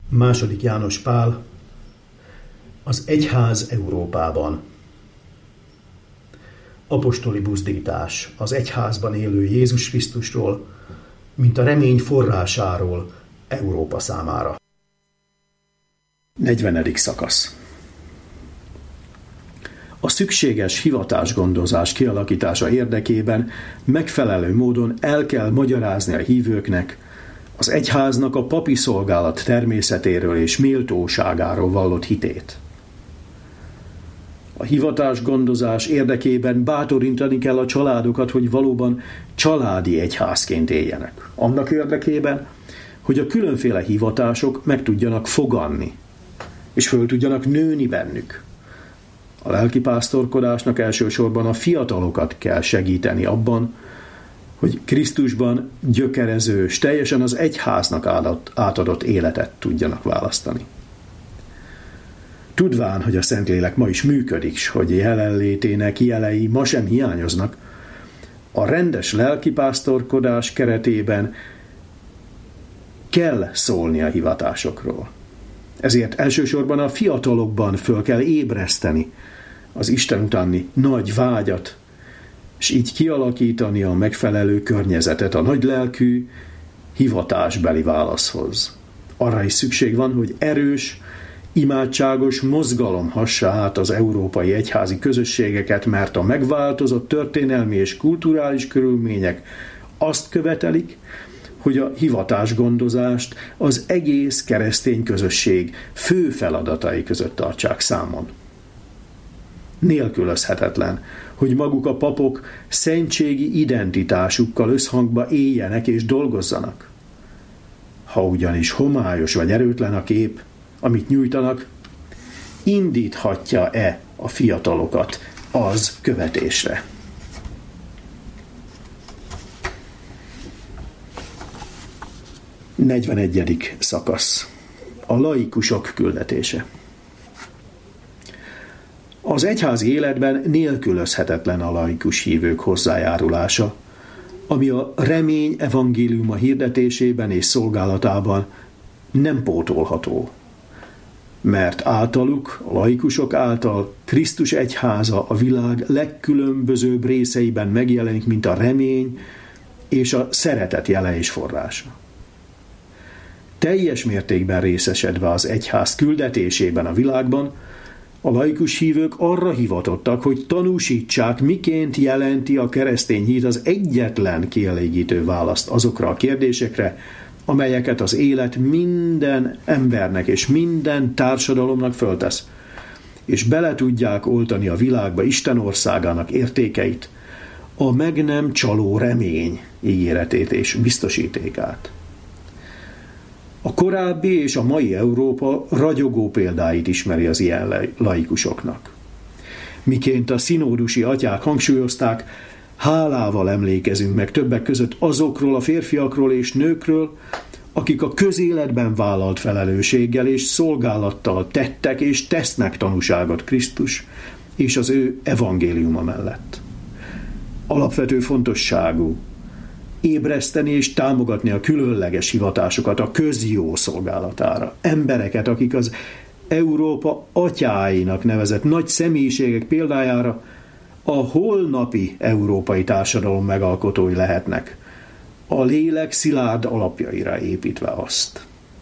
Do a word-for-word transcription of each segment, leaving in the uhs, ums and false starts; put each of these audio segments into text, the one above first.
Második János Pál, az egyház Európában. Apostoli buzdítás az egyházban élő Jézus Krisztusról, mint a remény forrásáról Európa számára. negyvenedik szakasz. A szükséges hivatásgondozás kialakítása érdekében megfelelő módon el kell magyarázni a hívőknek az egyháznak a papi szolgálat természetéről és méltóságáról vallott hitét. A hivatásgondozás érdekében bátorítani kell a családokat, hogy valóban családi egyházként éljenek. Annak érdekében, hogy a különféle hivatások meg tudjanak foganni, és föl tudjanak nőni bennük. A lelkipásztorkodásnak elsősorban a fiatalokat kell segíteni abban, hogy Krisztusban gyökerező, és teljesen az egyháznak átadott életet tudjanak választani. Tudván, hogy a Szentlélek ma is működik, s hogy jelenlétének jelei ma sem hiányoznak, a rendes lelkipásztorkodás keretében kell szólni a hivatásokról. Ezért elsősorban a fiatalokban föl kell ébreszteni az Isten utáni nagy vágyat, és így kialakítani a megfelelő környezetet a nagylelkű, hivatásbeli válaszhoz. Arra is szükség van, hogy erős, imádságos mozgalom hassa át az európai egyházi közösségeket, mert a megváltozott történelmi és kulturális körülmények azt követelik, hogy a hivatásgondozást az egész keresztény közösség fő feladatai között tartsák számon. Nélkülözhetetlen, hogy maguk a papok szentségi identitásukkal összhangba éljenek és dolgozzanak. Ha ugyanis homályos vagy erőtlen a kép, amit nyújtanak, indíthatja-e a fiatalokat az követésre? negyvenegyedik szakasz. A laikusok küldetése. Az egyházi életben nélkülözhetetlen a laikus hívők hozzájárulása, ami a remény evangéliuma hirdetésében és szolgálatában nem pótolható, mert általuk, a laikusok által Krisztus egyháza a világ legkülönbözőbb részeiben megjelenik, mint a remény és a szeretet jele és forrása. Teljes mértékben részesedve az egyház küldetésében a világban, a laikus hívők arra hivatottak, hogy tanúsítsák, miként jelenti a keresztény hit az egyetlen kielégítő választ azokra a kérdésekre, amelyeket az élet minden embernek és minden társadalomnak föltesz, és bele tudják oltani a világba Isten országának értékeit, a meg nem csaló remény ígéretét és biztosítékát. A korábbi és a mai Európa ragyogó példáit ismeri az ilyen laikusoknak. Miként a szinódusi atyák hangsúlyozták, hálával emlékezünk meg többek között azokról a férfiakról és nőkről, akik a közéletben vállalt felelősséggel és szolgálattal tettek és tesznek tanúságot Krisztus és az ő evangéliuma mellett. Alapvető fontosságú ébreszteni és támogatni a különleges hivatásokat a közjó szolgálatára. Embereket, akik az Európa atyáinak nevezett nagy személyiségek példájára a holnapi európai társadalom megalkotói lehetnek, a lélek szilárd alapjaira építve azt.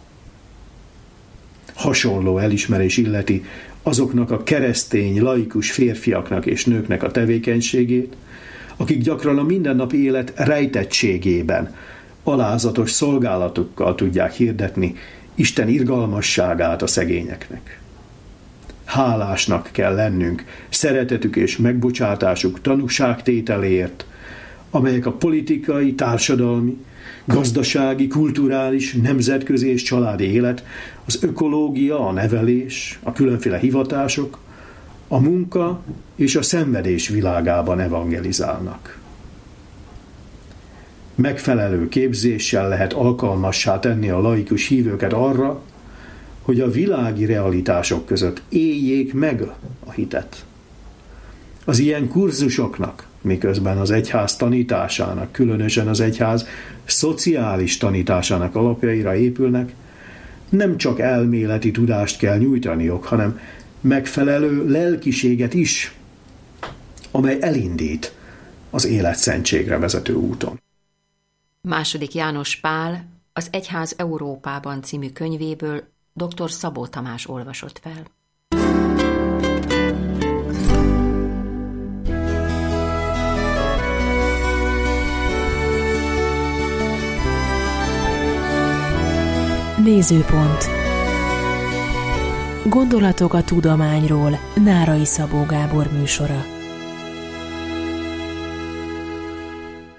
Hasonló elismerés illeti azoknak a keresztény, laikus férfiaknak és nőknek a tevékenységét, akik gyakran a mindennapi élet rejtettségében, alázatos szolgálatukkal tudják hirdetni Isten irgalmasságát a szegényeknek. Hálásnak kell lennünk szeretetük és megbocsátásuk tanúságtételéért, amelyek a politikai, társadalmi, gazdasági, kulturális, nemzetközi és családi élet, az ökológia, a nevelés, a különféle hivatások, a munka és a szenvedés világában evangelizálnak. Megfelelő képzéssel lehet alkalmassá tenni a laikus hívőket arra, hogy a világi realitások között éljék meg a hitet. Az ilyen kurzusoknak, miközben az egyház tanításának, különösen az egyház szociális tanításának alapjaira épülnek, Nem csak elméleti tudást kell nyújtaniok, hanem megfelelő lelkiséget is, amely elindít az életszentségre vezető úton. Második János Pál az Egyház Európában című könyvéből dr. Szabó Tamás olvasott fel. Nézőpont. Gondolatok a tudományról. Nárai Szabó Gábor műsora.